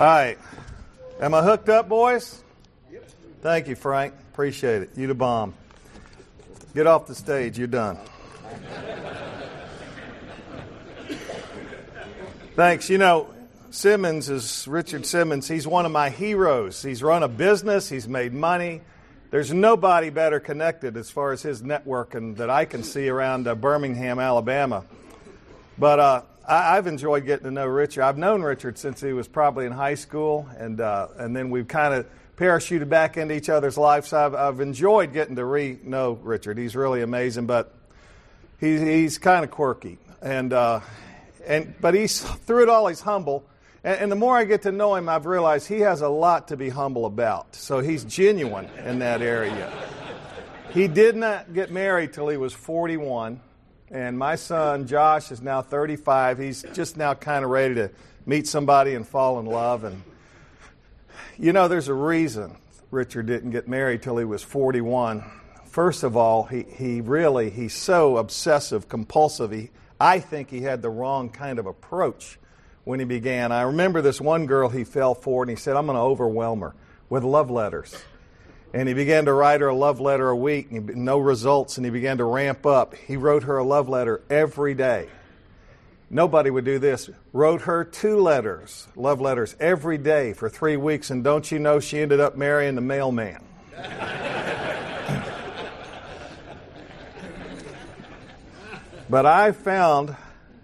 All right. Am I hooked up, boys? Yep. Thank you, Frank. Appreciate it. You the bomb. Get off the stage. You're done. Thanks. You know, Richard Simmons, he's one of my heroes. He's run a business. He's made money. There's nobody better connected as far as his networking that I can see around Birmingham, Alabama. But I've enjoyed getting to know Richard. I've known Richard since he was probably in high school, and then we've kind of parachuted back into each other's lives. So I've enjoyed getting to know Richard. He's really amazing, but he's kind of quirky, but he's through it all he's humble. And the more I get to know him, I've realized he has a lot to be humble about. So he's genuine in that area. He did not get married till he was 41. And my son, Josh, is now 35. He's just now kind of ready to meet somebody and fall in love. And, you know, there's a reason Richard didn't get married till he was 41. First of all, he's so obsessive, compulsive. I think he had the wrong kind of approach when he began. I remember this one girl he fell for, and he said, I'm going to overwhelm her with love letters. And he began to write her a love letter a week, and no results, and he began to ramp up. He wrote her a love letter every day. Nobody would do this. Wrote her 2 love letters every day for 3 weeks, and don't you know she ended up marrying the mailman. But I found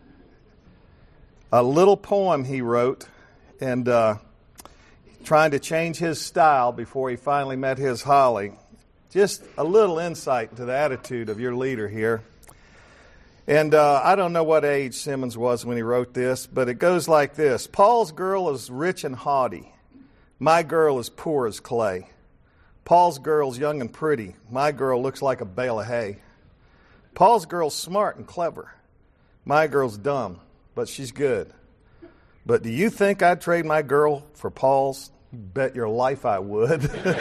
a little poem he wrote, and trying to change his style before he finally met his Holly. Just a little insight into the attitude of your leader here. And I don't know what age Simmons was when he wrote this, but it goes like this. Paul's girl is rich and haughty. My girl is poor as clay. Paul's girl's young and pretty. My girl looks like a bale of hay. Paul's girl's smart and clever. My girl's dumb, but she's good. But do you think I'd trade my girl for Paul's? You bet your life I would.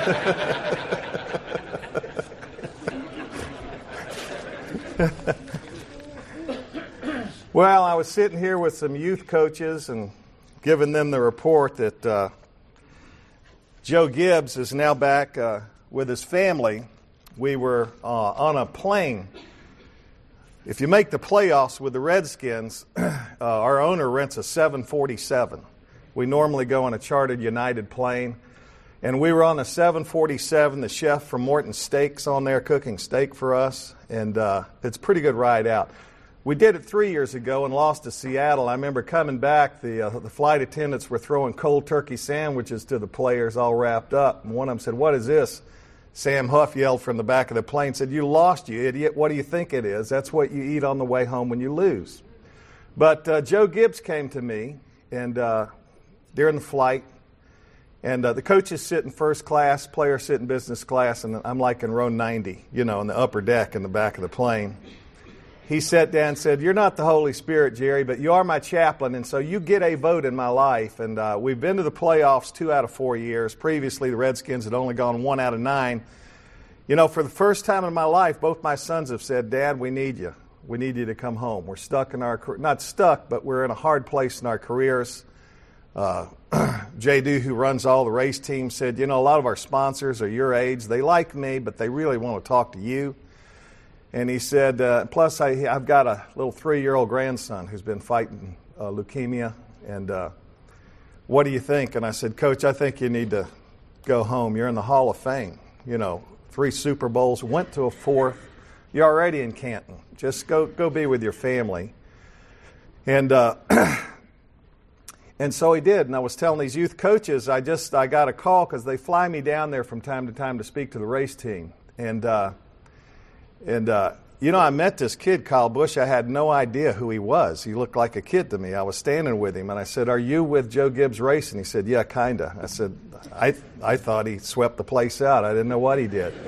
Well, I was sitting here with some youth coaches and giving them the report that Joe Gibbs is now back with his family. We were on a plane. If you make the playoffs with the Redskins, our owner rents a 747. We normally go on a chartered United plane. And we were on a 747. The chef from Morton Steaks on there cooking steak for us. And it's a pretty good ride out. We did it 3 years ago and lost to Seattle. I remember coming back, the flight attendants were throwing cold turkey sandwiches to the players all wrapped up. And one of them said, "What is this?" Sam Huff yelled from the back of the plane, said, "You lost, you idiot. What do you think it is? That's what you eat on the way home when you lose." But Joe Gibbs came to me and during the flight, and the coaches sit in first class, players sit in business class, and I'm like in row 90, in the upper deck in the back of the plane. He sat down and said, "You're not the Holy Spirit, Jerry, but you are my chaplain, and so you get a vote in my life." And we've been to the playoffs 2 out of 4 years. Previously, the Redskins had only gone 1 out of 9. For the first time in my life, both my sons have said, "Dad, we need you. We need you to come home. We're stuck in not stuck, but we're in a hard place in our careers." J.D., who runs all the race teams, said, a lot of our sponsors are your age. They like me, but they really want to talk to you. And he said, plus I've got a little 3-year-old grandson who's been fighting leukemia. And what do you think? And I said, "Coach, I think you need to go home. You're in the Hall of Fame. 3 Super Bowls, went to a 4th. You're already in Canton. Just go be with your family." And and so he did. And I was telling these youth coaches, I got a call because they fly me down there from time to time to speak to the race team. And I met this kid, Kyle Busch. I had no idea who he was. He looked like a kid to me. I was standing with him, and I said, "Are you with Joe Gibbs Racing?" He said, "Yeah, kind of." I said, I thought he swept the place out. I didn't know what he did.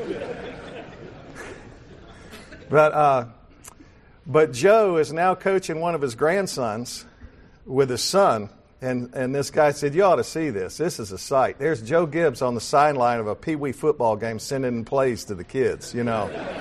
But Joe is now coaching one of his grandsons with his son. And this guy said, "You ought to see this. This is a sight. There's Joe Gibbs on the sideline of a Pee Wee football game sending in plays to the kids,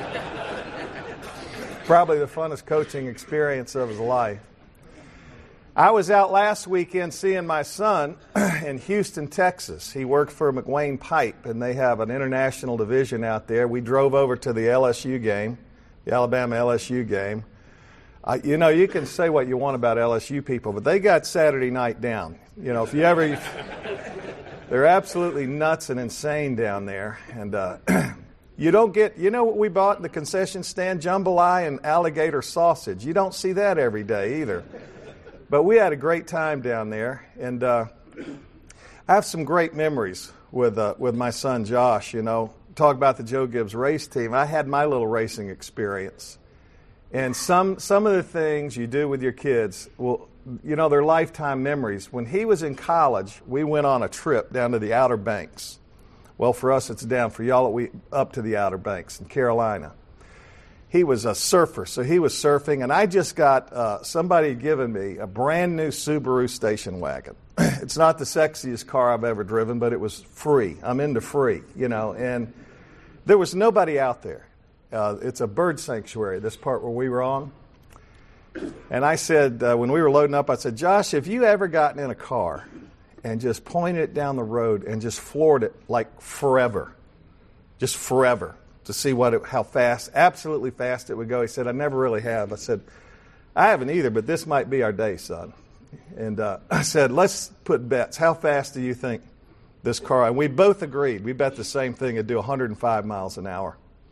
Probably the funnest coaching experience of his life. I was out last weekend seeing my son in Houston, Texas. He worked for McWayne Pipe, and they have an international division out there. We drove over to the LSU game, the Alabama LSU game. You can say what you want about LSU people, but they got Saturday night down. If you ever, they're absolutely nuts and insane down there. And you don't get, what we bought in the concession stand? Jambalaya and alligator sausage. You don't see that every day either. But we had a great time down there, and I have some great memories with my son Josh. Talk about the Joe Gibbs race team. I had my little racing experience, and some of the things you do with your kids, they're lifetime memories. When he was in college, we went on a trip down to the Outer Banks. Well, for us, it's down. For y'all, up to the Outer Banks in Carolina. He was a surfer, so he was surfing, and I just got somebody had given me a brand new Subaru station wagon. It's not the sexiest car I've ever driven, but it was free. I'm into free, and there was nobody out there. It's a bird sanctuary, this part where we were on. And I said, when we were loading up, I said, Josh, have you ever gotten in a car and just pointed it down the road and just floored it like forever? Just forever. To see how fast, absolutely fast it would go. He said, I never really have. I said, I haven't either, but this might be our day, son. And I said, let's put bets. How fast do you think this car? And we both agreed. We bet the same thing. It'd do 105 miles an hour.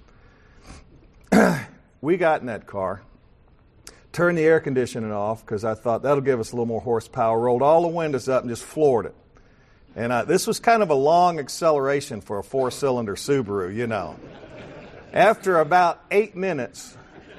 We got in that car, turned the air conditioning off because I thought that'll give us a little more horsepower, rolled all the windows up and just floored it. And this was kind of a long acceleration for a four-cylinder Subaru, After about 8 minutes,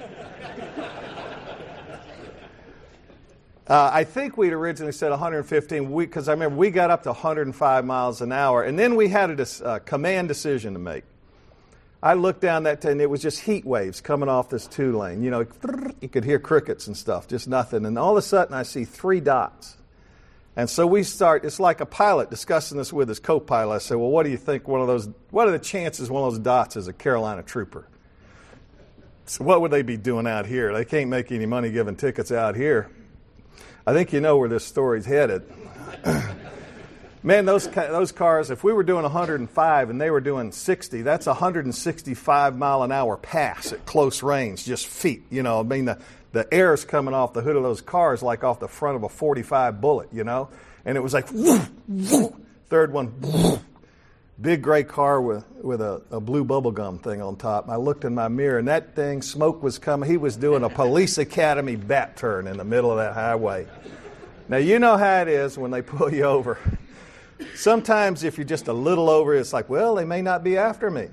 I think we'd originally said 115, because I remember we got up to 105 miles an hour, and then we had a command decision to make. I looked down that and it was just heat waves coming off this two-lane. You could hear crickets and stuff, just nothing. And all of a sudden I see 3 dots. And so it's like a pilot discussing this with his co-pilot. I said, well, what do you think what are the chances one of those dots is a Carolina trooper? So what would they be doing out here? They can't make any money giving tickets out here. I think you know where this story's headed. Man, those cars, if we were doing 105 and they were doing 60, that's 165 mile an hour pass at close range, just feet. The air is coming off the hood of those cars like off the front of a .45 bullet, And it was like, whoosh, whoosh. Third one, whoosh. Big gray car with a blue bubble gum thing on top. And I looked in my mirror, and that thing, smoke was coming. He was doing a police academy bat turn in the middle of that highway. Now, you know how it is when they pull you over. Sometimes if you're just a little over, it's like, well, they may not be after me.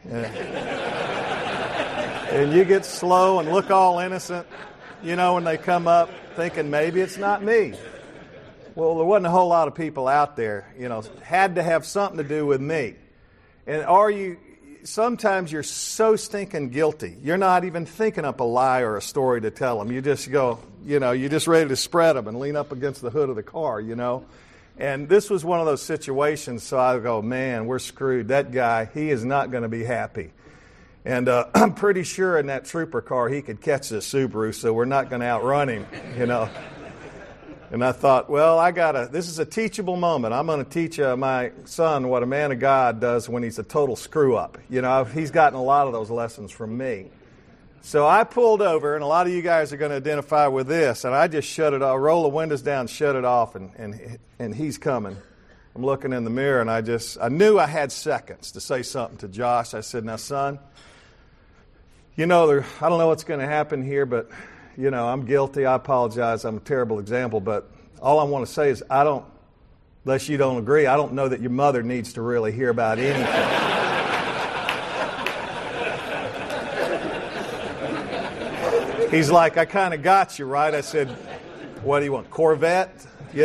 And you get slow and look all innocent, when they come up, thinking maybe it's not me. Well, there wasn't a whole lot of people out there, had to have something to do with me. And sometimes you're so stinking guilty, you're not even thinking up a lie or a story to tell them. You just go, you're just ready to spread them and lean up against the hood of the car, And this was one of those situations, so I go, man, we're screwed. That guy, he is not going to be happy. And I'm pretty sure in that trooper car he could catch this Subaru, so we're not going to outrun him, And I thought, well, this is a teachable moment. I'm going to teach my son what a man of God does when he's a total screw-up. He's gotten a lot of those lessons from me. So I pulled over, and a lot of you guys are going to identify with this, and I just shut it off, roll the windows down, shut it off, and he's coming. I'm looking in the mirror, and I knew I had seconds to say something to Josh. I said, now, son, I don't know what's going to happen here, but, I'm guilty. I apologize. I'm a terrible example, but all I want to say is unless you don't agree, I don't know that your mother needs to really hear about anything. He's like, I kind of got you, right? I said, what do you want, Corvette?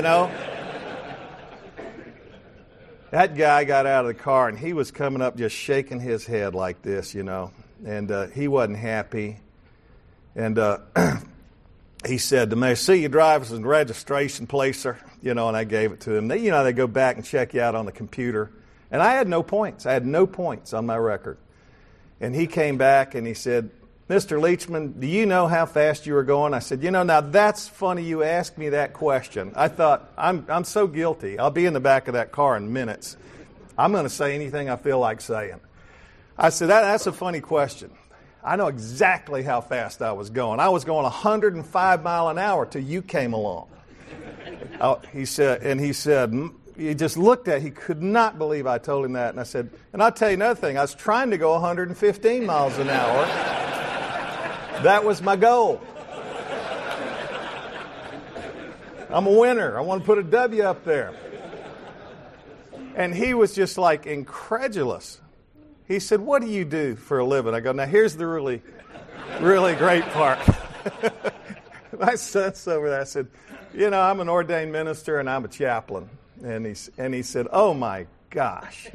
That guy got out of the car, and he was coming up just shaking his head like this, and he wasn't happy. And he said to me, see your driver's and registration place, sir. And I gave it to him. They go back and check you out on the computer. And I had no points. I had no points on my record. And he came back and he said, Mr. Leachman, do you know how fast you were going? I said, now that's funny you asked me that question. I thought, I'm so guilty. I'll be in the back of that car in minutes. I'm going to say anything I feel like saying. I said, that's a funny question. I know exactly how fast I was going. I was going 105 mile an hour till you came along. He said, he just looked at, he could not believe I told him that. And I said, and I'll tell you another thing, I was trying to go 115 miles an hour. That was my goal. I'm a winner. I want to put a W up there. And he was just like incredulous. He said, what do you do for a living? I go, now here's the really, really great part. My son's over there. I said, I'm an ordained minister and I'm a chaplain. And he said, oh my gosh,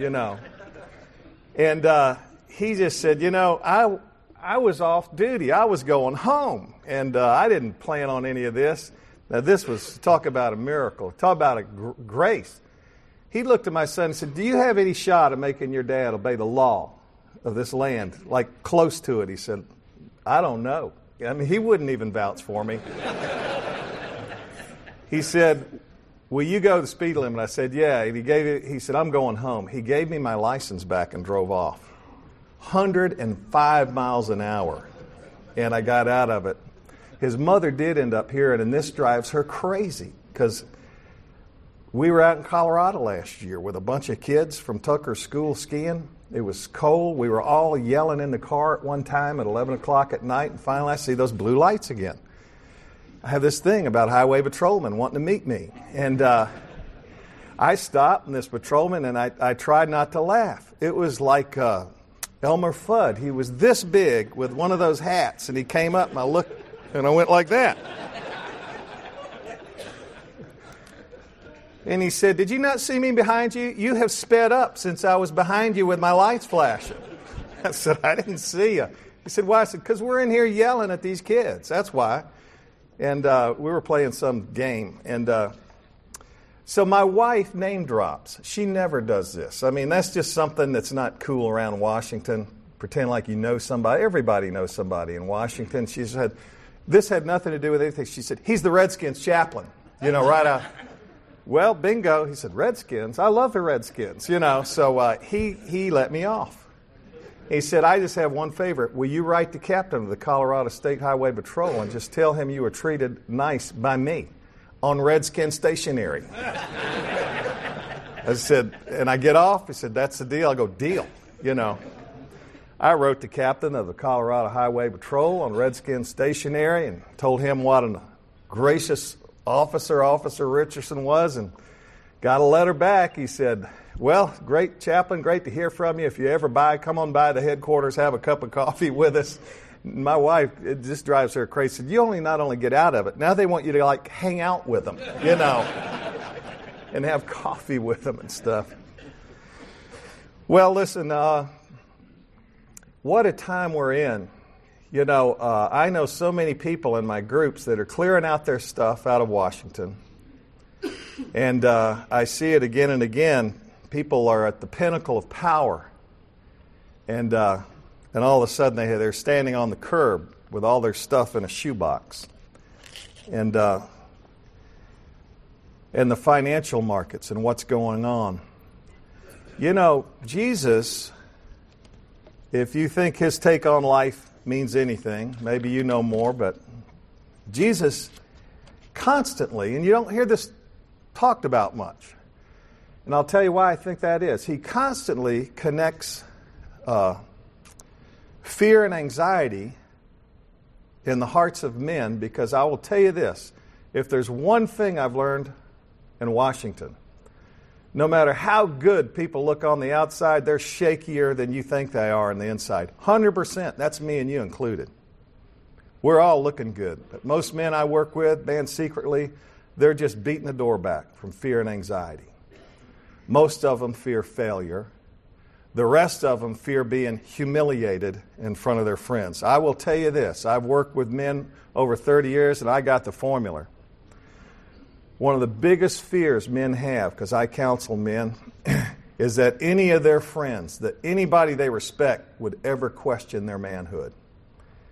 And he just said, I was off duty. I was going home. And I didn't plan on any of this. Now this was, talk about a miracle. Talk about a grace. He looked at my son and said, do you have any shot of making your dad obey the law of this land, like close to it? He said, I don't know. I mean, he wouldn't even vouch for me. He said, will you go the speed limit? I said, yeah. And he said, I'm going home. He gave me my license back and drove off. 105 miles an hour. And I got out of it. His mother did end up hearing, and this drives her crazy, because we were out in Colorado last year with a bunch of kids from Tucker's school skiing. It was cold. We were all yelling in the car at one time at 11 o'clock at night, and finally I see those blue lights again. I have this thing about highway patrolmen wanting to meet me. And I stopped, and this patrolman, and I tried not to laugh. It was like Elmer Fudd. He was this big with one of those hats, and he came up, and I looked, and I went like that. And he said, did you not see me behind you? You have sped up since I was behind you with my lights flashing. I said, I didn't see you. He said, why? I said, because we're in here yelling at these kids. That's why. And we were playing some game. And so my wife name drops. She never does this. I mean, that's just something that's not cool around Washington. Pretend like you know somebody. Everybody knows somebody in Washington. She said, this had nothing to do with anything. She said, he's the Redskins chaplain. Right out. Well, bingo. He said, Redskins? I love the Redskins, So he let me off. He said, I just have one favor. Will you write the captain of the Colorado State Highway Patrol and just tell him you were treated nice by me on Redskin stationery? I said, and I get off. He said, that's the deal. I go, deal, I wrote the captain of the Colorado Highway Patrol on Redskin stationery and told him what a gracious Officer Richardson was, and got a letter back. He said, well, great chaplain, great to hear from you. If you ever come on by the headquarters, have a cup of coffee with us. My wife, it just drives her crazy. Said, you not only get out of it, now they want you to hang out with them, and have coffee with them and stuff. Well, listen, what a time we're in. I know so many people in my groups that are clearing out their stuff out of Washington. And I see it again and again. People are at the pinnacle of power. And all of a sudden they're standing on the curb with all their stuff in a shoebox. And the financial markets and what's going on. Jesus, if you think his take on life means anything, maybe you know more, but Jesus constantly, and you don't hear this talked about much, and I'll tell you why I think that is. He constantly connects fear and anxiety in the hearts of men, because I will tell you this, if there's one thing I've learned in Washington, no matter how good people look on the outside, they're shakier than you think they are on the inside. 100%. That's me and you included. We're all looking good. But most men I work with, secretly, they're just beating the door back from fear and anxiety. Most of them fear failure. The rest of them fear being humiliated in front of their friends. I will tell you this. I've worked with men over 30 years, and I got the formula. One of the biggest fears men have, because I counsel men, is that any of their friends, that anybody they respect would ever question their manhood.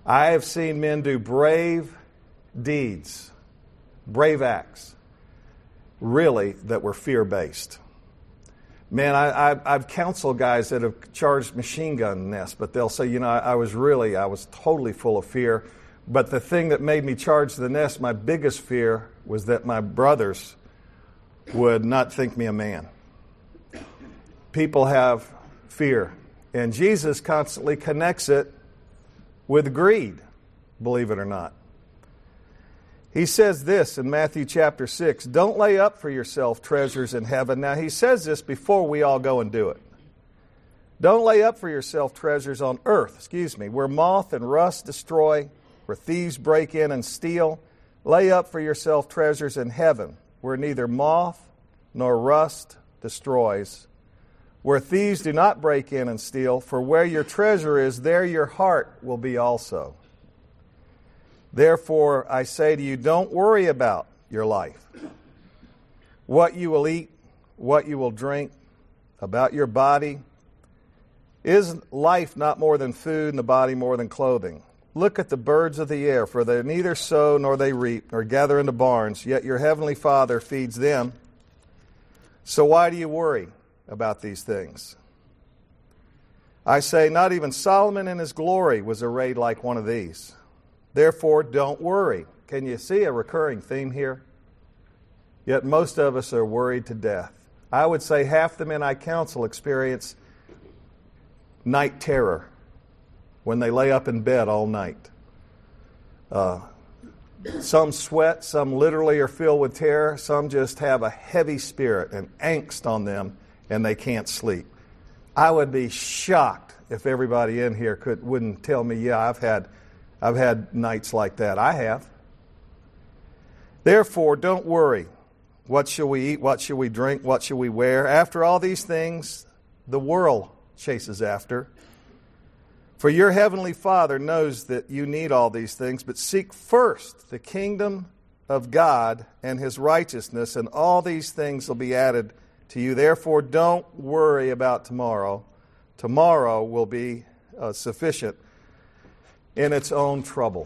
I have seen men do brave deeds, brave acts, really, that were fear-based. Man, I've counseled guys that have charged machine gun nests, but they'll say, I was totally full of fear. But the thing that made me charge the nest, my biggest fear, was that my brothers would not think me a man. People have fear. And Jesus constantly connects it with greed, believe it or not. He says this in Matthew chapter 6, don't lay up for yourself treasures in heaven. Now, he says this before we all go and do it. Don't lay up for yourself treasures on earth, where moth and rust destroy, where thieves break in and steal. Lay up for yourself treasures in heaven, where neither moth nor rust destroys, where thieves do not break in and steal, for where your treasure is, there your heart will be also. Therefore, I say to you, don't worry about your life, what you will eat, what you will drink, about your body. Is life not more than food, and the body more than clothing? Look at the birds of the air, for they neither sow nor they reap, nor gather into barns, yet your heavenly Father feeds them. So why do you worry about these things? I say, not even Solomon in his glory was arrayed like one of these. Therefore, don't worry. Can you see a recurring theme here? Yet most of us are worried to death. I would say half the men I counsel experience night terror when they lay up in bed all night. Some sweat, some literally are filled with terror, some just have a heavy spirit and angst on them, and they can't sleep. I would be shocked if everybody in here wouldn't tell me, yeah, I've had nights like that. I have. Therefore, don't worry. What shall we eat? What shall we drink? What shall we wear? After all these things, the world chases after. For your heavenly Father knows that you need all these things, but seek first the kingdom of God and His righteousness, and all these things will be added to you. Therefore, don't worry about tomorrow. Tomorrow will be sufficient in its own trouble.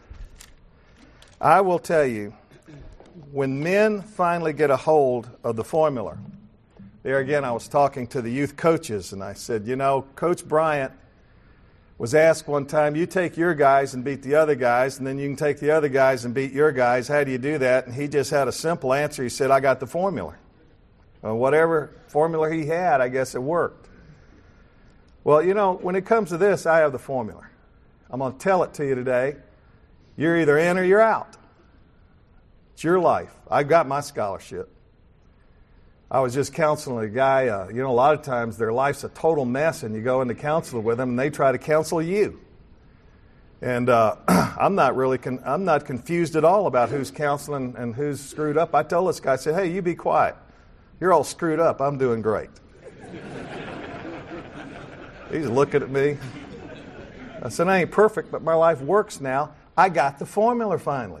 I will tell you, when men finally get a hold of the formula, there again I was talking to the youth coaches, and I said, Coach Bryant was asked one time, you take your guys and beat the other guys, and then you can take the other guys and beat your guys. How do you do that? And he just had a simple answer. He said, I got the formula. Well, whatever formula he had, I guess it worked. Well, when it comes to this, I have the formula. I'm going to tell it to you today. You're either in or you're out. It's your life. I've got my scholarship. I was just counseling a guy. A lot of times their life's a total mess, and you go into counseling with them, and they try to counsel you. And I'm not confused at all about who's counseling and who's screwed up. I told this guy, I said, hey, you be quiet. You're all screwed up. I'm doing great. He's looking at me. I said, I ain't perfect, but my life works now. I got the formula finally.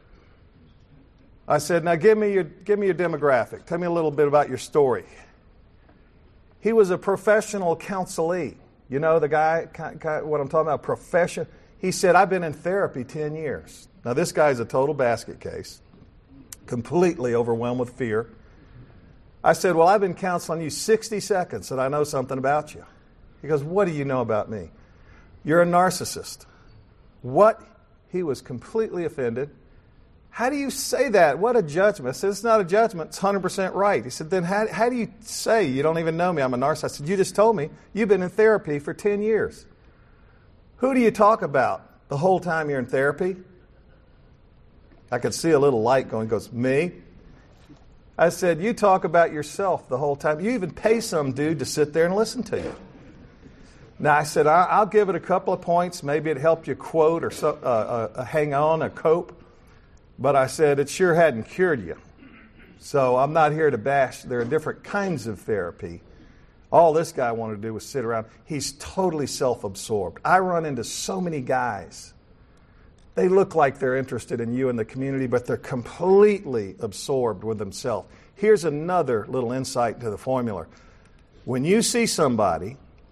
I said, now give me your demographic. Tell me a little bit about your story. He was a professional counselee. You know the guy, what I'm talking about, profession. He said, I've been in therapy 10 years. Now this guy's a total basket case, completely overwhelmed with fear. I said, well, I've been counseling you 60 seconds and I know something about you. He goes, what do you know about me? You're a narcissist. What? He was completely offended. How do you say that? What a judgment. I said, it's not a judgment. It's 100% right. He said, then how do you say you don't even know me? I'm a narcissist. I said, you just told me you've been in therapy for 10 years. Who do you talk about the whole time you're in therapy? I could see a little light going. He goes, me? I said, you talk about yourself the whole time. You even pay some dude to sit there and listen to you. Now, I said, I'll give it a couple of points. Maybe it helped you quote or hang on or cope. But I said, it sure hadn't cured you. So I'm not here to bash. There are different kinds of therapy. All this guy wanted to do was sit around. He's totally self-absorbed. I run into so many guys. They look like they're interested in you and the community, but they're completely absorbed with themselves. Here's another little insight to the formula. When you see somebody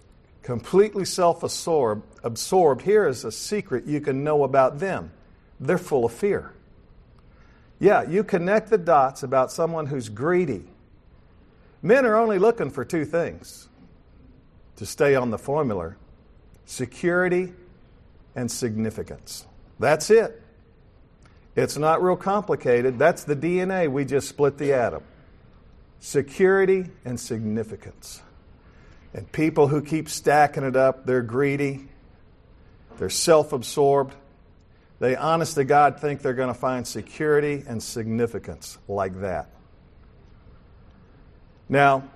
completely self-absorbed, here is a secret you can know about them. They're full of fear. Yeah, you connect the dots about someone who's greedy. Men are only looking for two things, to stay on the formula: security and significance. That's it. It's not real complicated. That's the DNA. We just split the atom. Security and significance. And people who keep stacking it up, they're greedy, they're self-absorbed. They honest to God think they're going to find security and significance like that. Now,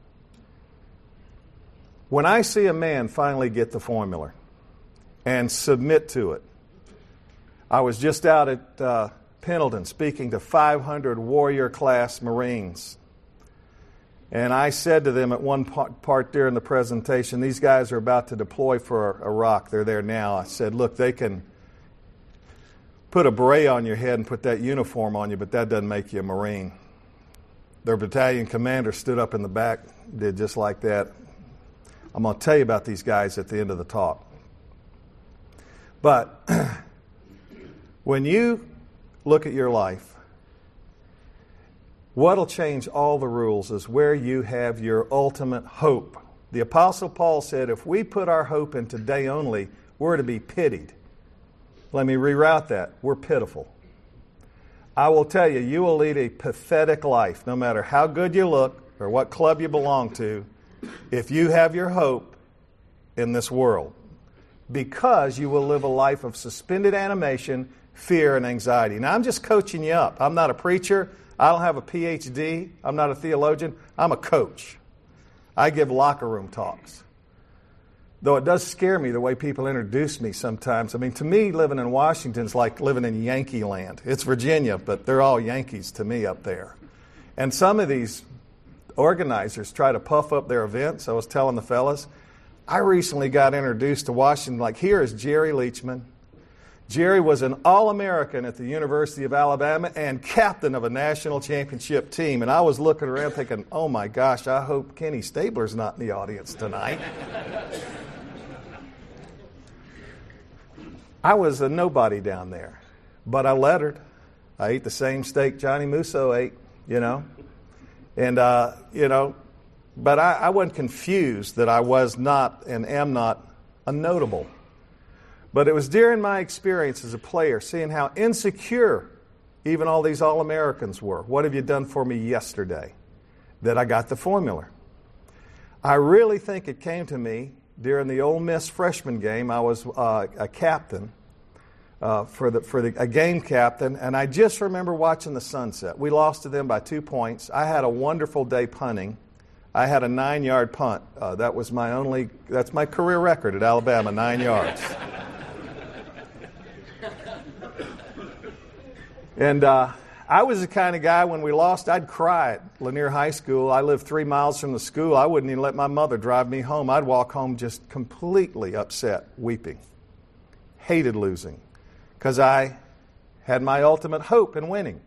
when I see a man finally get the formula and submit to it, I was just out at Pendleton speaking to 500 warrior class Marines. And I said to them at one part during the presentation, these guys are about to deploy for Iraq. They're there now. I said, look, they can put a beret on your head and put that uniform on you, but that doesn't make you a Marine. Their battalion commander stood up in the back, did just like that. I'm going to tell you about these guys at the end of the talk. But when you look at your life, what'll change all the rules is where you have your ultimate hope. The Apostle Paul said, if we put our hope in today only, we're to be pitied. Let me reroute that. We're pitiful. I will tell you, you will lead a pathetic life, no matter how good you look or what club you belong to, if you have your hope in this world. Because you will live a life of suspended animation, fear, and anxiety. Now, I'm just coaching you up. I'm not a preacher. I don't have a PhD. I'm not a theologian. I'm a coach. I give locker room talks. Though it does scare me the way people introduce me sometimes. I mean, to me, living in Washington is like living in Yankee land. It's Virginia, but they're all Yankees to me up there. And some of these organizers try to puff up their events. I was telling the fellas, I recently got introduced to Washington, like here is Jerry Leachman. Jerry was an All-American at the University of Alabama and captain of a national championship team. And I was looking around thinking, oh my gosh, I hope Kenny Stabler's not in the audience tonight. I was a nobody down there, but I lettered. I ate the same steak Johnny Musso ate, And, but I wasn't confused that I was not and am not a notable. But it was during my experience as a player, seeing how insecure even all these All-Americans were. What have you done for me yesterday? That I got the formula. I really think it came to me during the Ole Miss freshman game. I was a captain, a game captain, and I just remember watching the sunset. We lost to them by 2 points. I had a wonderful day punting. I had a 9-yard punt. That's my career record at Alabama, 9 yards. And I was the kind of guy, when we lost, I'd cry at Lanier High School. I lived 3 miles from the school. I wouldn't even let my mother drive me home. I'd walk home just completely upset, weeping. Hated losing, because I had my ultimate hope in winning.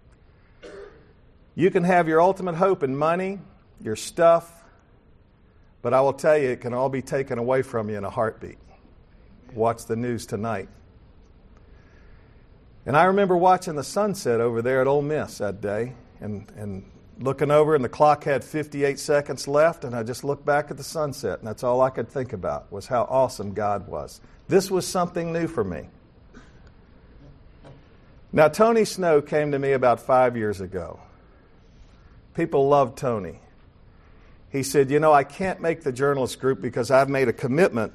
You can have your ultimate hope in money, your stuff, but I will tell you, it can all be taken away from you in a heartbeat. Watch the news tonight. And I remember watching the sunset over there at Ole Miss that day and looking over, and the clock had 58 seconds left, and I just looked back at the sunset, and that's all I could think about was how awesome God was. This was something new for me. Now, Tony Snow came to me about 5 years ago. People loved Tony. He said, I can't make the journalist group because I've made a commitment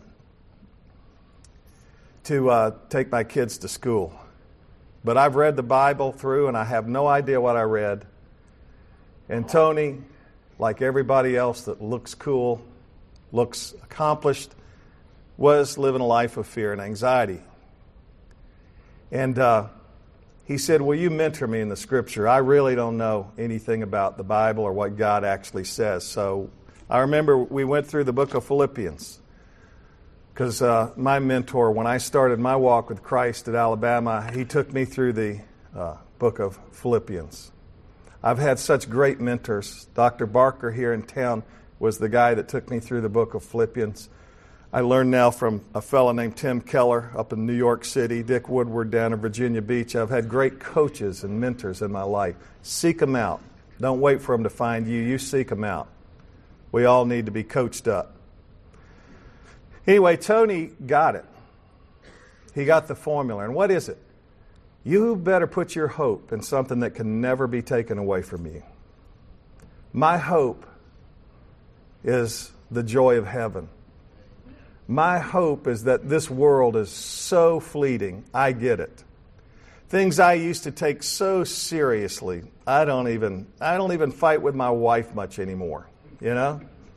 to take my kids to school. But I've read the Bible through, and I have no idea what I read. And Tony, like everybody else that looks cool, looks accomplished, was living a life of fear and anxiety. And he said, will you mentor me in the Scripture? I really don't know anything about the Bible or what God actually says. So I remember we went through the book of Philippians. Because my mentor, when I started my walk with Christ at Alabama, he took me through the book of Philippians. I've had such great mentors. Dr. Barker here in town was the guy that took me through the book of Philippians. I learned now from a fellow named Tim Keller up in New York City, Dick Woodward down in Virginia Beach. I've had great coaches and mentors in my life. Seek them out. Don't wait for them to find you. You seek them out. We all need to be coached up. Anyway, Tony got it. He got the formula. And what is it? You better put your hope in something that can never be taken away from you. My hope is the joy of heaven. My hope is that this world is so fleeting. I get it. Things I used to take so seriously. I don't even fight with my wife much anymore, you know?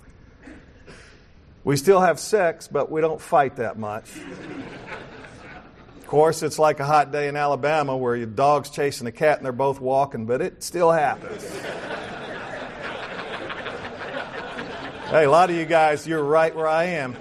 We still have sex, but we don't fight that much. Of course, it's like a hot day in Alabama where your dog's chasing a cat and they're both walking, but it still happens. Hey, a lot of you guys, you're right where I am.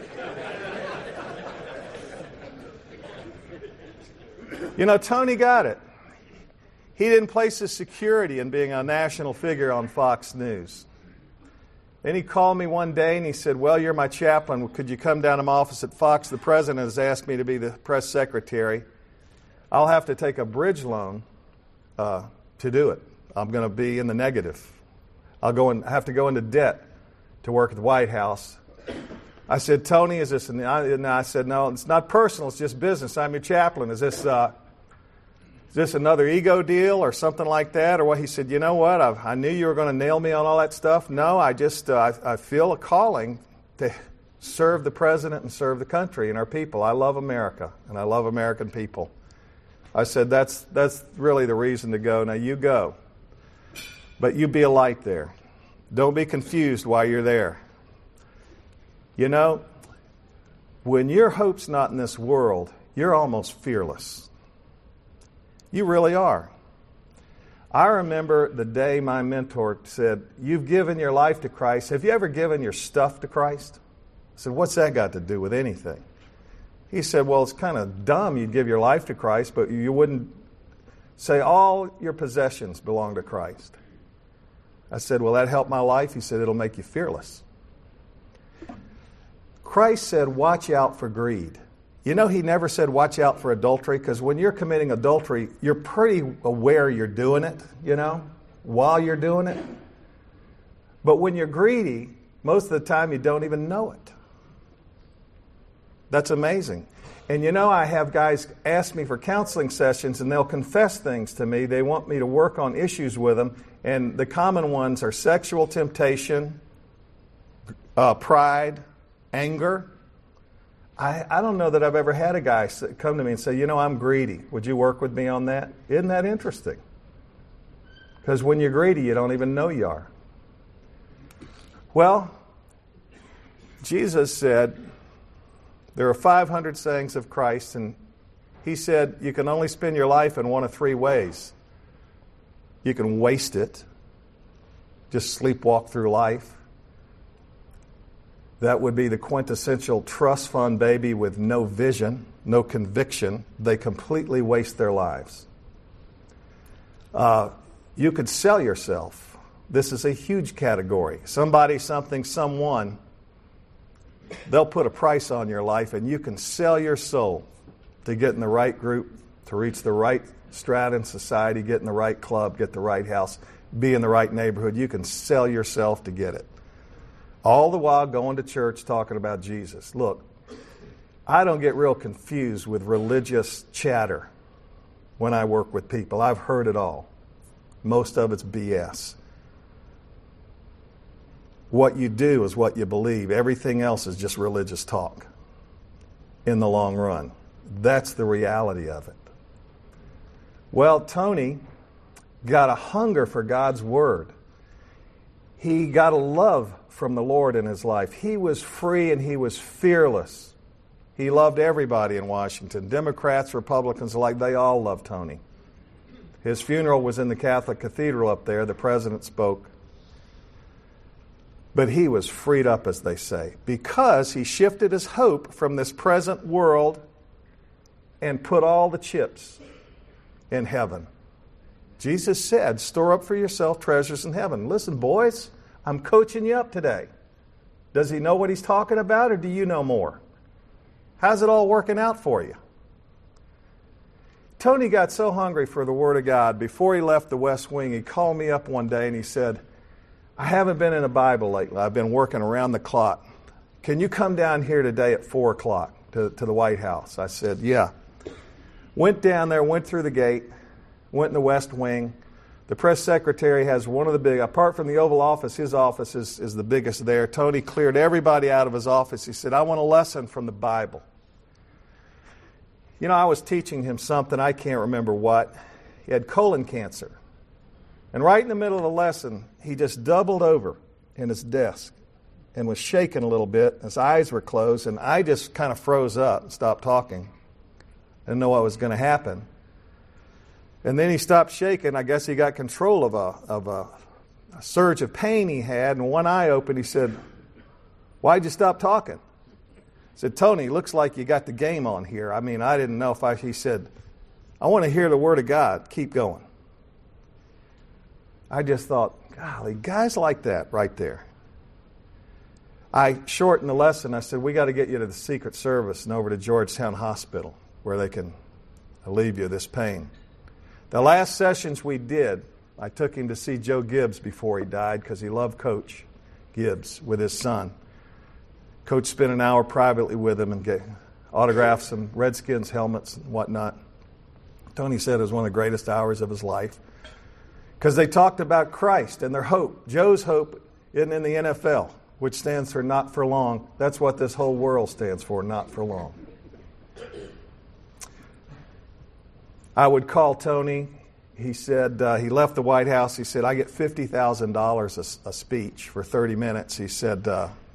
You know, Tony got it. He didn't place his security in being a national figure on Fox News. Then he called me one day and he said, well, you're my chaplain. Could you come down to my office at Fox? The president has asked me to be the press secretary. I'll have to take a bridge loan to do it. I'm going to be in the negative. I'll have to go into debt to work at the White House. I said, Tony, is this? And I said, no, it's not personal. It's just business. I'm your chaplain. Is this another ego deal or something like that? Or what? He said, you know what? I knew you were going to nail me on all that stuff. No, I just I feel a calling to serve the president and serve the country and our people. I love America, and I love American people. I said, that's really the reason to go. Now, you go. But you be a light there. Don't be confused while you're there. You know, when your hope's not in this world, you're almost fearless. You really are. I remember the day my mentor said, you've given your life to Christ. Have you ever given your stuff to Christ? I said, what's that got to do with anything? He said, well, it's kind of dumb you'd give your life to Christ, but you wouldn't say all your possessions belong to Christ. I said, will that help my life? He said, it'll make you fearless. Christ said, watch out for greed. You know, he never said watch out for adultery, because when you're committing adultery, you're pretty aware you're doing it, you know, while you're doing it. But when you're greedy, most of the time you don't even know it. That's amazing. And you know, I have guys ask me for counseling sessions, and they'll confess things to me. They want me to work on issues with them. And the common ones are sexual temptation, pride, anger. I don't know that I've ever had a guy come to me and say, you know, I'm greedy. Would you work with me on that? Isn't that interesting? Because when you're greedy, you don't even know you are. Well, Jesus said, there are 500 sayings of Christ, and he said you can only spend your life in one of three ways. You can waste it, just sleepwalk through life. That would be the quintessential trust fund baby with no vision, no conviction. They completely waste their lives. You could sell yourself. This is a huge category. Somebody, something, someone, they'll put a price on your life, and you can sell your soul to get in the right group, to reach the right strata in society, get in the right club, get the right house, be in the right neighborhood. You can sell yourself to get it. All the while going to church talking about Jesus. Look, I don't get real confused with religious chatter when I work with people. I've heard it all. Most of it's BS. What you do is what you believe. Everything else is just religious talk in the long run. That's the reality of it. Well, Tony got a hunger for God's Word. He got a love from the Lord in his life. He was free and he was fearless. He loved everybody in Washington. Democrats, Republicans alike, they all loved Tony. His funeral was in the Catholic Cathedral up there. The president spoke. But he was freed up, as they say, because he shifted his hope from this present world and put all the chips in heaven. Jesus said, store up for yourself treasures in heaven. Listen, boys, I'm coaching you up today. Does he know what he's talking about, or do you know more? How's it all working out for you? Tony got so hungry for the Word of God, before he left the West Wing, he called me up one day and he said, I haven't been in a Bible lately. I've been working around the clock. Can you come down here today at 4 o'clock to the White House? I said, yeah. Went down there, went through the gate, went in the West Wing. The press secretary has one of the big, apart from the Oval Office, his office is the biggest there. Tony cleared everybody out of his office. He said, I want a lesson from the Bible. You know, I was teaching him something, I can't remember what. He had colon cancer. And right in the middle of the lesson, he just doubled over in his desk and was shaking a little bit. His eyes were closed, and I just kind of froze up and stopped talking. I didn't know what was going to happen. And then he stopped shaking. I guess he got control of a surge of pain he had, and one eye opened. He said, why'd you stop talking? I said, Tony, looks like you got the game on here. I mean, I didn't know if he said, I want to hear the Word of God. Keep going. I just thought, golly, guys like that right there. I shortened the lesson. I said, we got to get you to the Secret Service and over to Georgetown Hospital where they can alleviate you of this pain. The last sessions we did, I took him to see Joe Gibbs before he died because he loved Coach Gibbs with his son. Coach spent an hour privately with him and autographed some Redskins helmets and whatnot. Tony said it was one of the greatest hours of his life because they talked about Christ and their hope. Joe's hope isn't in the NFL, which stands for not for long. That's what this whole world stands for, not for long. I would call Tony. He said, he left the White House. He said, I get $50,000 a speech for 30 minutes. He said,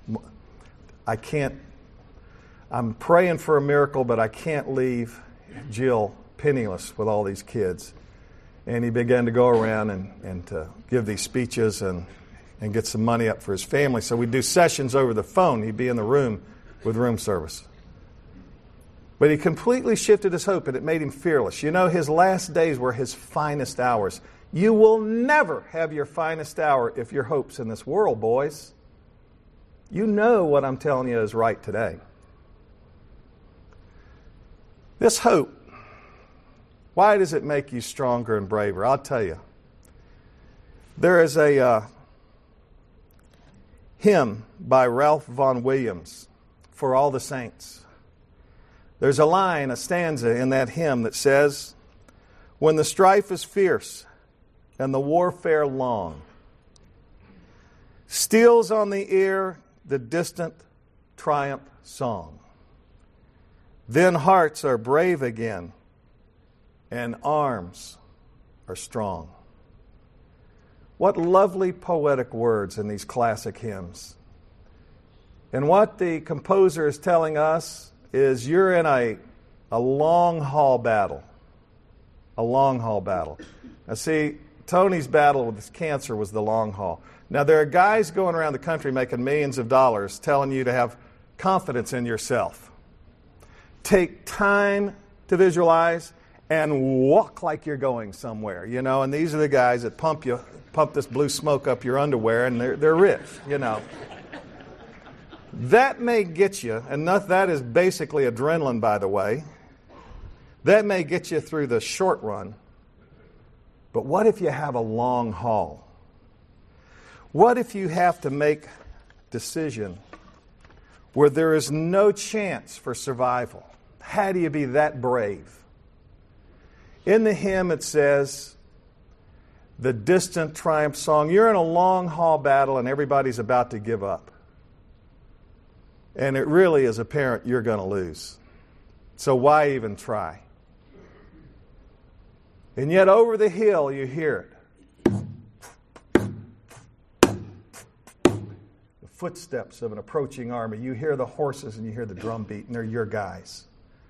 I'm praying for a miracle, but I can't leave Jill penniless with all these kids. And he began to go around and to give these speeches and get some money up for his family. So we'd do sessions over the phone. He'd be in the room with room service. But he completely shifted his hope, and it made him fearless. You know, his last days were his finest hours. You will never have your finest hour if your hope's in this world, boys. You know what I'm telling you is right today. This hope, why does it make you stronger and braver? I'll tell you. There is a hymn by Ralph Vaughan Williams, For All the Saints. There's a line, a stanza in that hymn that says, when the strife is fierce and the warfare long, steals on the ear the distant triumph song. Then hearts are brave again and arms are strong. What lovely poetic words in these classic hymns. And what the composer is telling us is you're in a long-haul battle. A long-haul battle. Now see, Tony's battle with his cancer was the long haul. Now there are guys going around the country making millions of dollars telling you to have confidence in yourself. Take time to visualize and walk like you're going somewhere, you know. And these are the guys that pump this blue smoke up your underwear, and they're rich, you know. That may get you, and that is basically adrenaline, by the way. That may get you through the short run. But what if you have a long haul? What if you have to make a decision where there is no chance for survival? How do you be that brave? In the hymn it says, the distant triumph song, you're in a long haul battle and everybody's about to give up. And it really is apparent you're going to lose. So why even try? And yet over the hill you hear it. The footsteps of an approaching army. You hear the horses and you hear the drum beat, and they're your guys.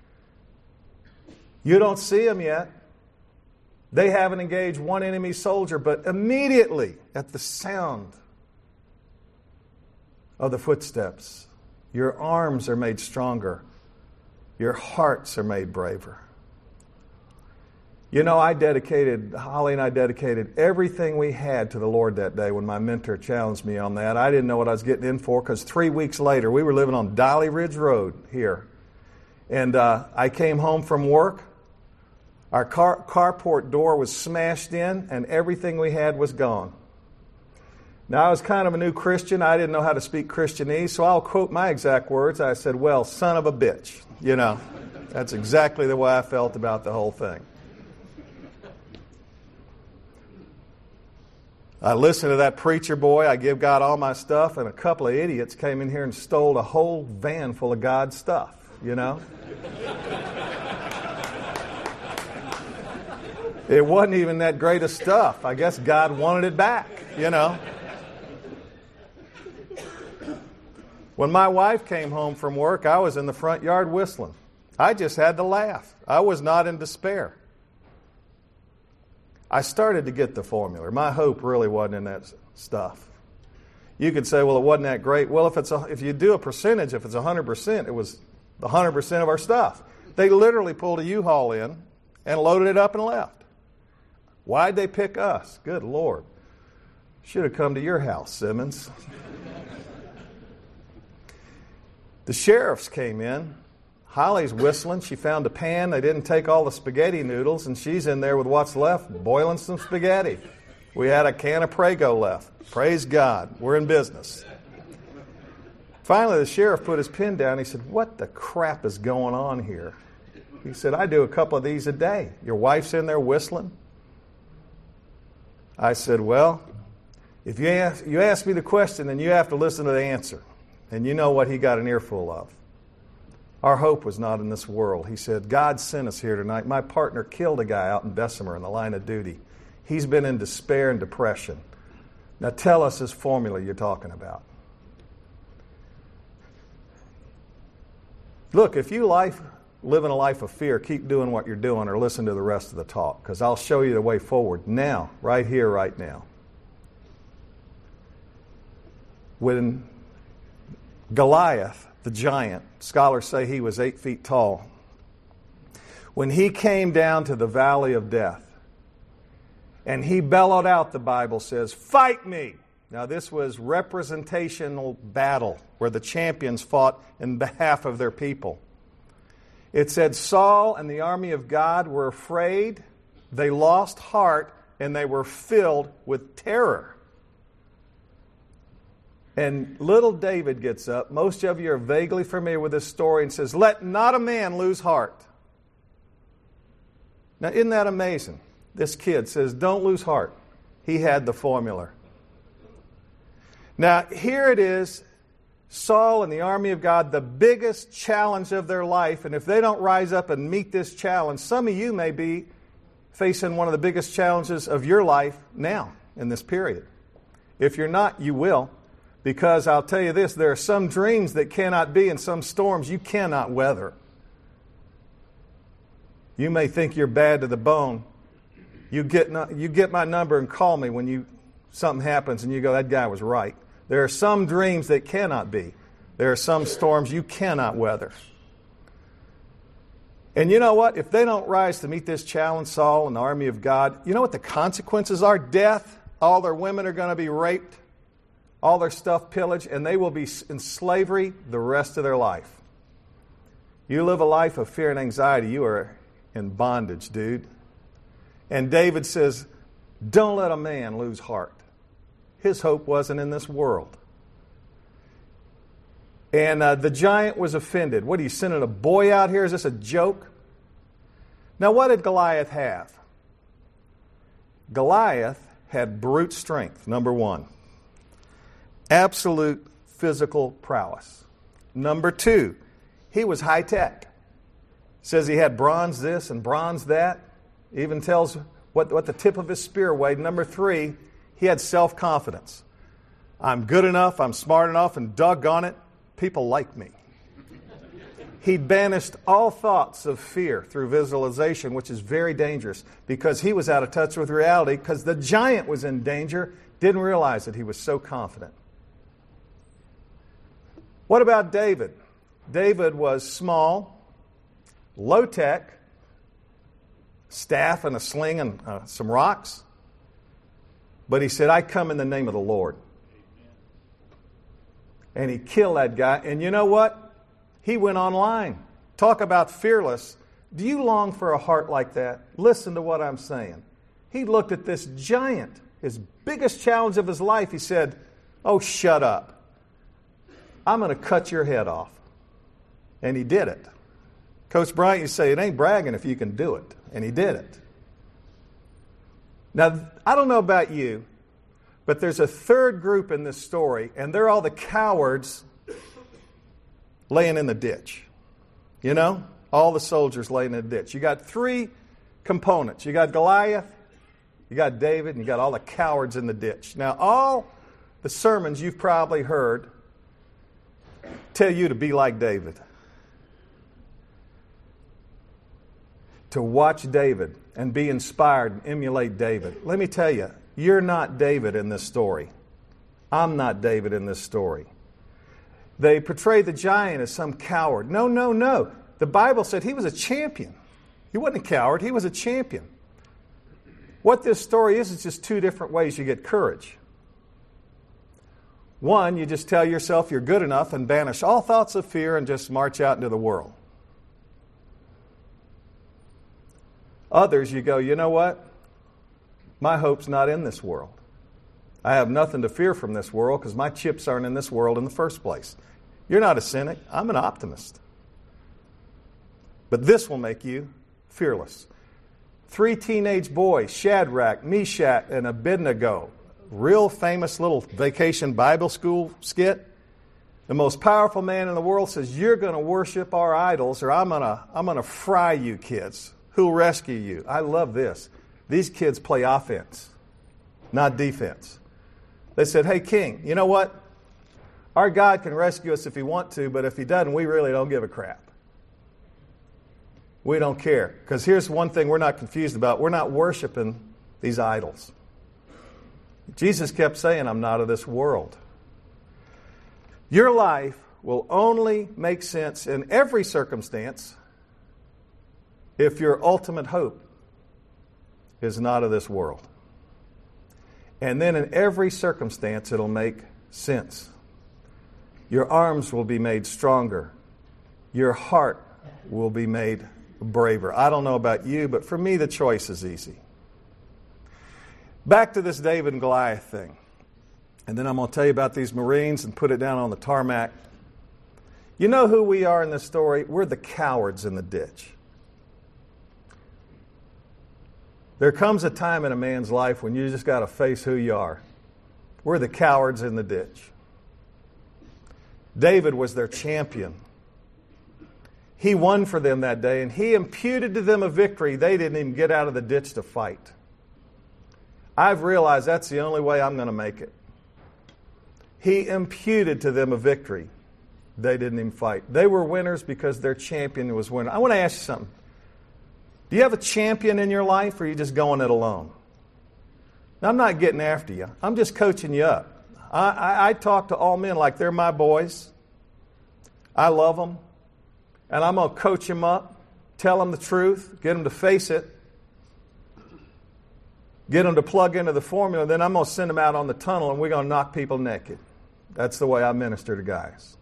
You don't see them yet. They haven't engaged one enemy soldier, but immediately at the sound of the footsteps, your arms are made stronger. Your hearts are made braver. You know, Holly and I dedicated everything we had to the Lord that day when my mentor challenged me on that. I didn't know what I was getting in for because 3 weeks later, we were living on Dolly Ridge Road here And I came home from work. Our carport door was smashed in, and everything we had was gone. Now, I was kind of a new Christian. I didn't know how to speak Christianese, so I'll quote my exact words. I said, well, son of a bitch. You know, that's exactly the way I felt about the whole thing. I listened to that preacher boy. I give God all my stuff, and a couple of idiots came in here and stole a whole van full of God's stuff, you know. It wasn't even that great of stuff. I guess God wanted it back, you know. When my wife came home from work, I was in the front yard whistling. I just had to laugh. I was not in despair. I started to get the formula. My hope really wasn't in that stuff. You could say, well, it wasn't that great. Well, if you do a percentage, if it's 100%, it was the 100% of our stuff. They literally pulled a U-Haul in and loaded it up and left. Why'd they pick us? Good Lord. Should have come to your house, Simmons. The sheriffs came in. Holly's whistling. She found a pan. They didn't take all the spaghetti noodles, and she's in there with what's left, boiling some spaghetti. We had a can of Prego left. Praise God. We're in business. Finally, the sheriff put his pen down. He said, what the crap is going on here? He said, I do a couple of these a day. Your wife's in there whistling? I said, well, if you ask me the question, then you have to listen to the answer. And you know what he got an earful of. Our hope was not in this world. He said, God sent us here tonight. My partner killed a guy out in Bessemer in the line of duty. He's been in despair and depression. Now tell us this formula you're talking about. Look, if you living a life of fear, keep doing what you're doing or listen to the rest of the talk, because I'll show you the way forward now, right here, right now. When Goliath, the giant, scholars say he was 8 feet tall, when he came down to the valley of death, and he bellowed out, the Bible says, fight me. Now this was representational battle where the champions fought in behalf of their people. It said Saul and the army of God were afraid, they lost heart, and they were filled with terror. And little David gets up. Most of you are vaguely familiar with this story, and says, let not a man lose heart. Now, isn't that amazing? This kid says, don't lose heart. He had the formula. Now, here it is, Saul and the army of God, the biggest challenge of their life. And if they don't rise up and meet this challenge, some of you may be facing one of the biggest challenges of your life now, in this period. If you're not, you will. Because I'll tell you this, there are some dreams that cannot be and some storms you cannot weather. You may think you're bad to the bone. You get my number and call me when something happens and you go, that guy was right. There are some dreams that cannot be. There are some storms you cannot weather. And you know what? If they don't rise to meet this challenge, Saul and the army of God, you know what the consequences are? Death. All their women are going to be raped. All their stuff pillaged, and they will be in slavery the rest of their life. You live a life of fear and anxiety, you are in bondage, dude. And David says, don't let a man lose heart. His hope wasn't in this world. And the giant was offended. What, are you sending a boy out here? Is this a joke? Now, what did Goliath have? Goliath had brute strength, number one. Absolute physical prowess. Number two, he was high tech. Says he had bronze this and bronze that. Even tells what the tip of his spear weighed. Number three, he had self-confidence. I'm good enough, I'm smart enough, and doggone it, people like me. He banished all thoughts of fear through visualization, which is very dangerous because he was out of touch with reality because the giant was in danger, didn't realize that he was so confident. What about David? David was small, low-tech, staff and a sling and some rocks. But he said, I come in the name of the Lord. And he killed that guy. And you know what? He went online. Talk about fearless. Do you long for a heart like that? Listen to what I'm saying. He looked at this giant, his biggest challenge of his life. He said, "Oh, shut up. I'm going to cut your head off." And he did it. Coach Bryant, you say, it ain't bragging if you can do it. And he did it. Now, I don't know about you, but there's a third group in this story, and they're all the cowards laying in the ditch. You know? All the soldiers laying in the ditch. You got three components. You got Goliath, you got David, and you got all the cowards in the ditch. Now, all the sermons you've probably heard tell you to be like David. To watch David and be inspired and emulate David. Let me tell you, you're not David in this story. I'm not David in this story. They portray the giant as some coward. No, no, no. The Bible said he was a champion. He wasn't a coward. He was a champion. What this story is just two different ways you get courage. One, you just tell yourself you're good enough and banish all thoughts of fear and just march out into the world. Others, you go, you know what? My hope's not in this world. I have nothing to fear from this world because my chips aren't in this world in the first place. You're not a cynic. I'm an optimist. But this will make you fearless. 3 teenage boys, Shadrach, Meshach, and Abednego. Real famous little vacation Bible school skit. The most powerful man in the world says, "You're going to worship our idols, or I'm going to fry you kids. Who'll rescue you?" I love this. These kids play offense, not defense. They said, "Hey, King, you know what? Our God can rescue us if He wants to, but if He doesn't, we really don't give a crap. We don't care." Because here's one thing we're not confused about. We're not worshiping these idols. Jesus kept saying, "I'm not of this world." Your life will only make sense in every circumstance if your ultimate hope is not of this world. And then in every circumstance, it'll make sense. Your arms will be made stronger. Your heart will be made braver. I don't know about you, but for me, the choice is easy. Back to this David and Goliath thing. And then I'm going to tell you about these Marines and put it down on the tarmac. You know who we are in this story? We're the cowards in the ditch. There comes a time in a man's life when you just got to face who you are. We're the cowards in the ditch. David was their champion. He won for them that day, and he imputed to them a victory they didn't even get out of the ditch to fight. I've realized that's the only way I'm going to make it. He imputed to them a victory they didn't even fight. They were winners because their champion was winning. I want to ask you something. Do you have a champion in your life, or are you just going it alone? Now, I'm not getting after you. I'm just coaching you up. I talk to all men like they're my boys. I love them. And I'm going to coach them up, tell them the truth, get them to face it, get them to plug into the formula, then I'm going to send them out on the tunnel and we're going to knock people naked. That's the way I minister to guys.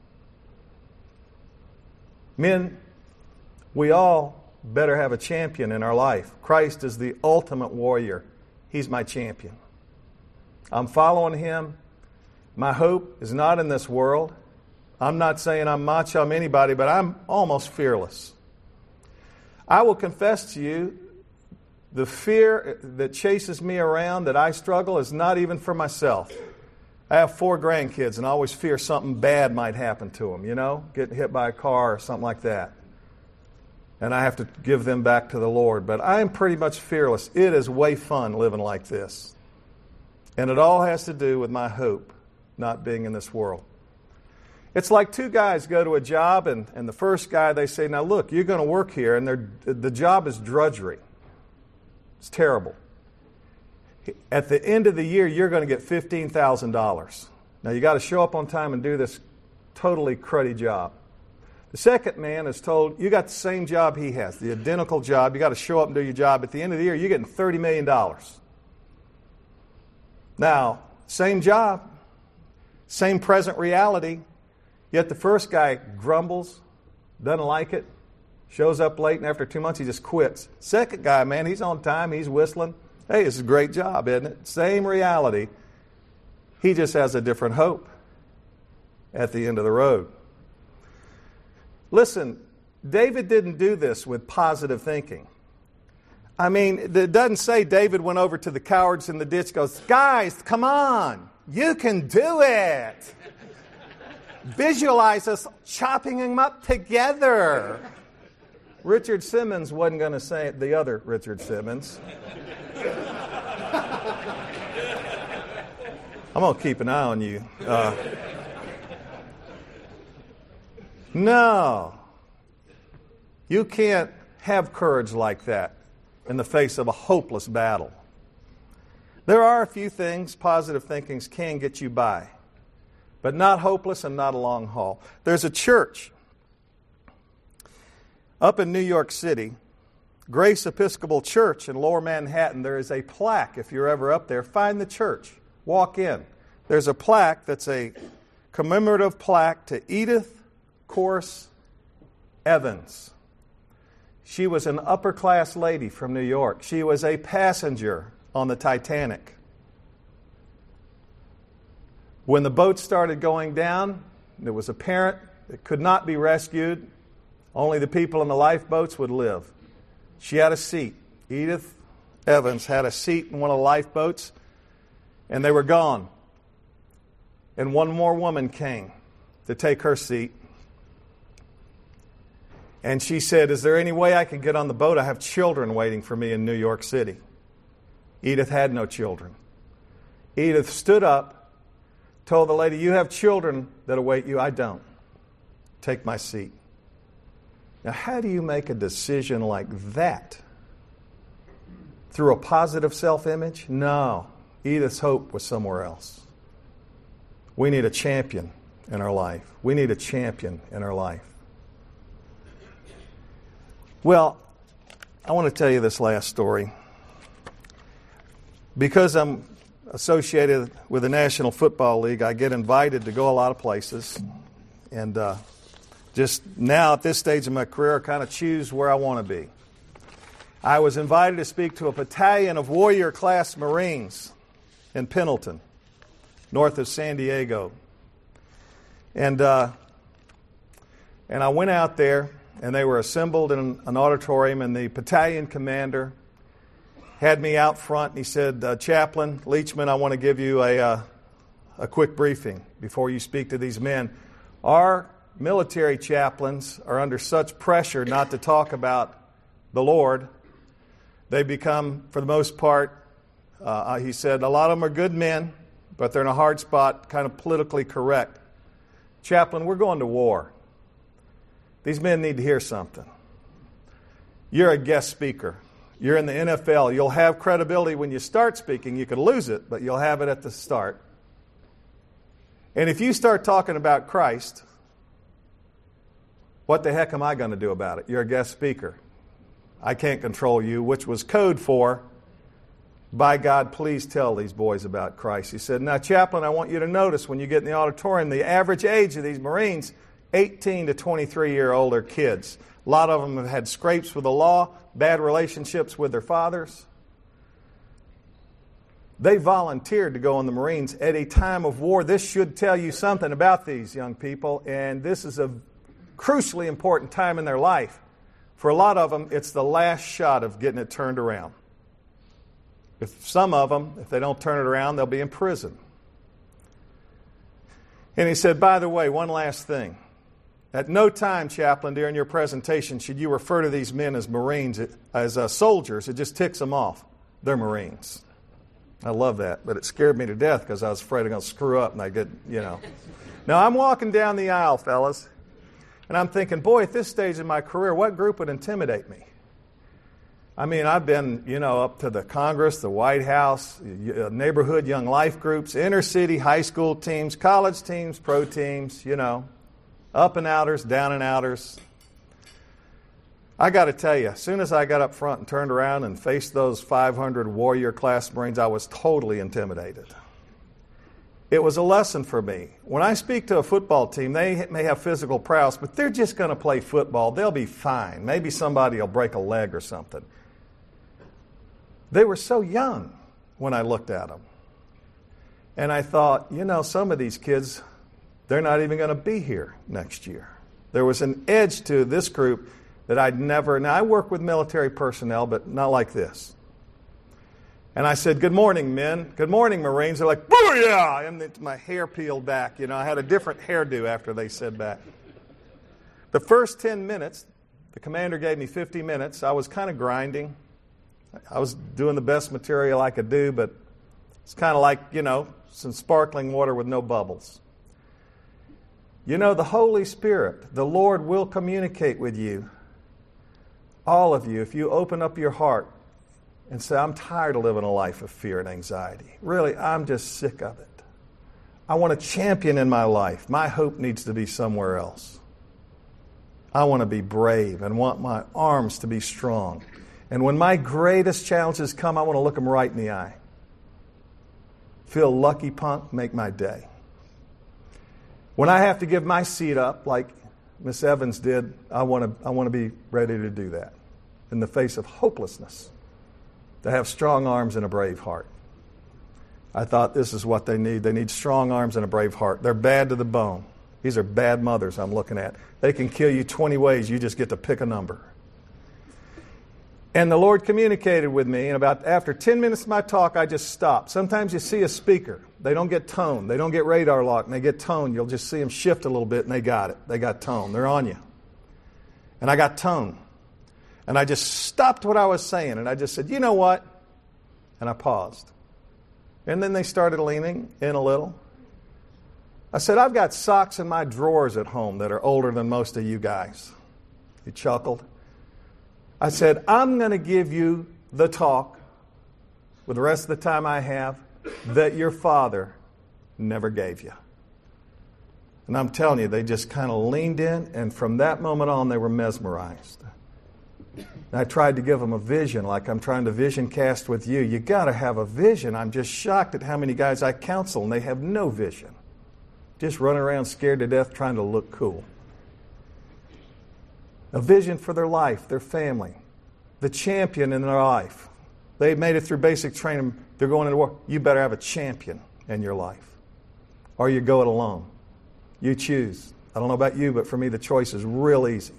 Men, we all better have a champion in our life. Christ is the ultimate warrior. He's my champion. I'm following Him. My hope is not in this world. I'm not saying I'm macho, I'm anybody, but I'm almost fearless. I will confess to you, the fear that chases me around, that I struggle, is not even for myself. I have 4 grandkids, and I always fear something bad might happen to them, getting hit by a car or something like that. And I have to give them back to the Lord. But I am pretty much fearless. It is way fun living like this. And it all has to do with my hope not being in this world. It's like 2 guys go to a job, and the first guy, they say, "Now look, you're going to work here," and the job is drudgery. It's terrible. At the end of the year, you're going to get $15,000. Now, you got to show up on time and do this totally cruddy job. The second man is told, you got the same job he has, the identical job. You got to show up and do your job. At the end of the year, you're getting $30 million. Now, same job, same present reality, yet the first guy grumbles, doesn't like it, Shows up late, and after 2 months, he just quits. Second guy, man, he's on time. He's whistling. Hey, this is a great job, isn't it? Same reality. He just has a different hope at the end of the road. Listen, David didn't do this with positive thinking. I mean, it doesn't say David went over to the cowards in the ditch and goes, guys, come on, you can do it. Visualize us chopping them up together. Richard Simmons wasn't going to say it, the other Richard Simmons. I'm going to keep an eye on you. No. You can't have courage like that in the face of a hopeless battle. There are a few things positive thinkings can get you by, but not hopeless and not a long haul. There's a church up in New York City, Grace Episcopal Church in Lower Manhattan. There is a plaque. If you're ever up there, find the church. Walk in. There's a plaque that's a commemorative plaque to Edith Corse Evans. She was an upper-class lady from New York. She was a passenger on the Titanic. When the boat started going down, it was apparent it could not be rescued. Only the people in the lifeboats would live. She had a seat. Edith Evans had a seat in one of the lifeboats, and they were gone. And one more woman came to take her seat. And she said, is there any way I can get on the boat? I have children waiting for me in New York City. Edith had no children. Edith stood up, told the lady, you have children that await you. I don't. Take my seat. Now, how do you make a decision like that? Through a positive self-image? No. Edith's hope was somewhere else. We need a champion in our life. We need a champion in our life. Well, I want to tell you this last story. Because I'm associated with the National Football League, I get invited to go a lot of places. And just now, at this stage of my career, I kind of choose where I want to be. I was invited to speak to a battalion of warrior-class Marines in Pendleton, north of San Diego. And I went out there, and they were assembled in an auditorium, and the battalion commander had me out front, and he said, Chaplain Leachman, I want to give you a quick briefing before you speak to these men. Our military chaplains are under such pressure not to talk about the Lord. They become, for the most part, he said, a lot of them are good men, but they're in a hard spot, kind of politically correct. Chaplain, we're going to war. These men need to hear something. You're a guest speaker. You're in the NFL. You'll have credibility when you start speaking. You could lose it, but you'll have it at the start. And if you start talking about Christ, what the heck am I going to do about it? You're a guest speaker. I can't control you, which was code for, by God, please tell these boys about Christ. He said, now, Chaplain, I want you to notice when you get in the auditorium, the average age of these Marines, 18 to 23-year-old are kids. A lot of them have had scrapes with the law, bad relationships with their fathers. They volunteered to go in the Marines at a time of war. This should tell you something about these young people, and this is a crucially important time in their life. For a lot of them, it's the last shot of getting it turned around. If some of them, if they don't turn it around, they'll be in prison. And he said, by the way, one last thing. At no time, Chaplain, during your presentation, should you refer to these men as Marines, as soldiers. It just ticks them off. They're Marines. I love that, but it scared me to death because I was afraid I'm going to screw up and I get, Now, I'm walking down the aisle, fellas, and I'm thinking, boy, at this stage in my career, what group would intimidate me? I mean, I've been, up to the Congress, the White House, neighborhood young life groups, inner city, high school teams, college teams, pro teams, up and outers, down and outers. I got to tell you, as soon as I got up front and turned around and faced those 500 warrior class Marines, I was totally intimidated. it was a lesson for me. When I speak to a football team, they may have physical prowess, but they're just going to play football. They'll be fine. Maybe somebody will break a leg or something. They were so young when I looked at them. And I thought, some of these kids, they're not even going to be here next year. There was an edge to this group that I'd never... Now, I work with military personnel, but not like this. And I said, good morning, men. Good morning, Marines. They're like, booyah! And my hair peeled back. I had a different hairdo after they said that. The first 10 minutes, the commander gave me 50 minutes. I was kind of grinding. I was doing the best material I could do, but it's kind of like, some sparkling water with no bubbles. The Holy Spirit, the Lord will communicate with you, all of you, if you open up your heart and say, I'm tired of living a life of fear and anxiety. Really, I'm just sick of it. I want a champion in my life. My hope needs to be somewhere else. I want to be brave and want my arms to be strong. And when my greatest challenges come, I want to look them right in the eye. Feel lucky, punk, make my day. When I have to give my seat up, like Miss Evans did, I want to be ready to do that in the face of hopelessness. To have strong arms and a brave heart. I thought this is what they need. They need strong arms and a brave heart. They're bad to the bone. These are bad mothers I'm looking at. They can kill you 20 ways. You just get to pick a number. And the Lord communicated with me, and after 10 minutes of my talk, I just stopped. Sometimes you see a speaker. They don't get tone. They don't get radar lock, and they get tone. You'll just see them shift a little bit, and they got it. They got tone. They're on you. And I got tone. And I just stopped what I was saying, and I just said, you know what? And I paused. And then they started leaning in a little. I said, I've got socks in my drawers at home that are older than most of you guys. He chuckled. I said, I'm going to give you the talk with the rest of the time I have that your father never gave you. And I'm telling you, they just kind of leaned in, and from that moment on, they were mesmerized. And I tried to give them a vision, like I'm trying to vision cast with you. You got to have a vision. I'm just shocked at how many guys I counsel, and they have no vision. Just running around scared to death trying to look cool. A vision for their life, their family, the champion in their life. They made it through basic training. They're going into war. You better have a champion in your life, or you go it alone. You choose. I don't know about you, but for me, the choice is real easy.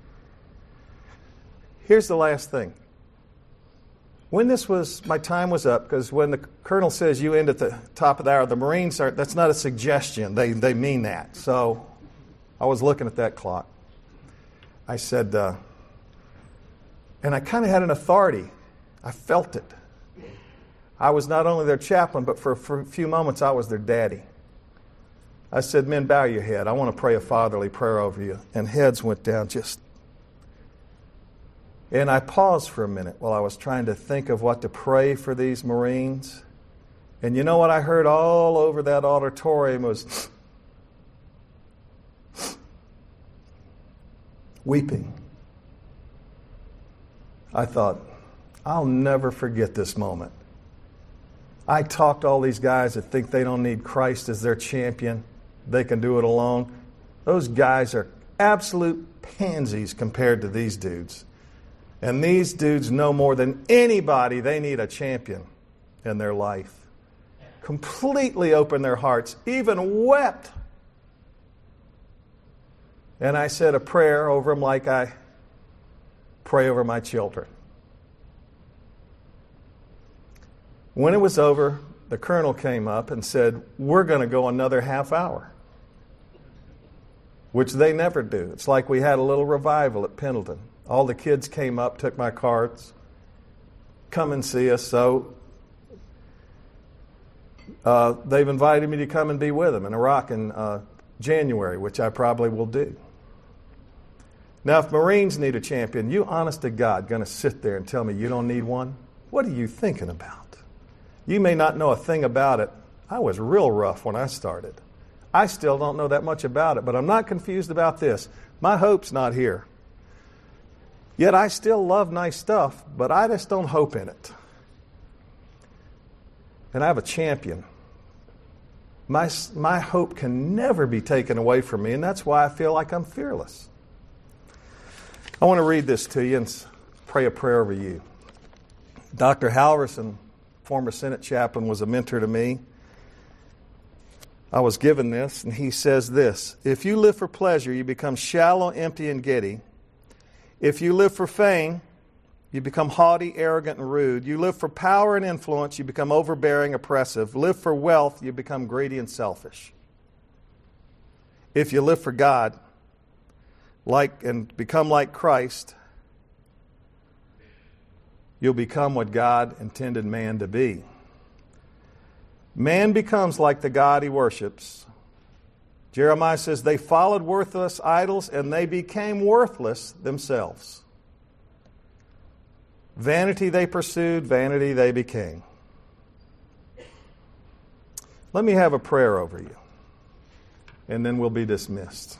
Here's the last thing. When my time was up, because when the colonel says you end at the top of the hour, the Marines that's not a suggestion. They mean that. So I was looking at that clock. I said, and I kind of had an authority. I felt it. I was not only their chaplain, but for a few moments I was their daddy. I said, men, bow your head. I want to pray a fatherly prayer over you. And heads went down just. And I paused for a minute while I was trying to think of what to pray for these Marines. And you know what I heard all over that auditorium was weeping. I thought, I'll never forget this moment. I talked to all these guys that think they don't need Christ as their champion. They can do it alone. Those guys are absolute pansies compared to these dudes. And these dudes know more than anybody they need a champion in their life. Completely opened their hearts, even wept. And I said a prayer over them like I pray over my children. When it was over, the colonel came up and said, we're going to go another half hour. Which they never do. It's like we had a little revival at Pendleton. All the kids came up, took my cards, come and see us. So they've invited me to come and be with them in Iraq in January, which I probably will do. Now, if Marines need a champion, you honest to God going to sit there and tell me you don't need one? What are you thinking about? You may not know a thing about it. I was real rough when I started. I still don't know that much about it, but I'm not confused about this. My hope's not here. Yet I still love nice stuff, but I just don't hope in it. And I have a champion. My hope can never be taken away from me, and that's why I feel like I'm fearless. I want to read this to you and pray a prayer over you. Dr. Halverson, former Senate chaplain, was a mentor to me. I was given this, and he says this: if you live for pleasure, you become shallow, empty, and giddy. If you live for fame, you become haughty, arrogant, and rude. You live for power and influence, you become overbearing, oppressive. Live for wealth, you become greedy and selfish. If you live for God, and become like Christ, you'll become what God intended man to be. Man becomes like the God he worships. Jeremiah says they followed worthless idols and they became worthless themselves. Vanity they pursued, vanity they became. Let me have a prayer over you, and then we'll be dismissed.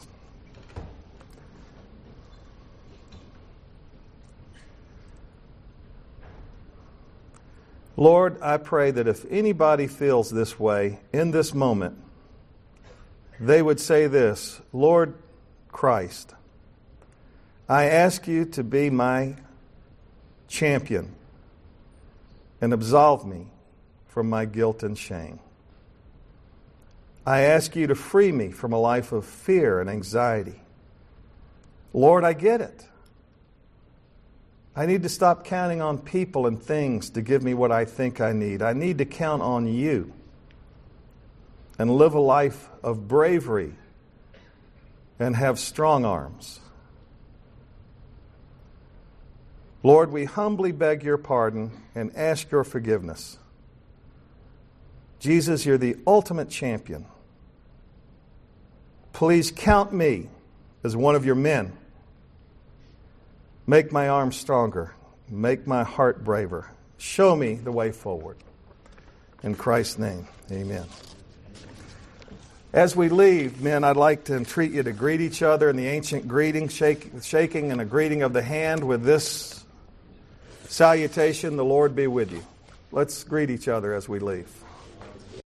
Lord, I pray that if anybody feels this way in this moment, they would say this: Lord Christ, I ask you to be my champion and absolve me from my guilt and shame. I ask you to free me from a life of fear and anxiety. Lord, I get it. I need to stop counting on people and things to give me what I think I need. I need to count on you and live a life of bravery and have strong arms. Lord, we humbly beg your pardon and ask your forgiveness. Jesus, you're the ultimate champion. Please count me as one of your men. Make my arms stronger. Make my heart braver. Show me the way forward. In Christ's name, amen. As we leave, men, I'd like to entreat you to greet each other in the ancient greeting, shaking and a greeting of the hand with this salutation: the Lord be with you. Let's greet each other as we leave.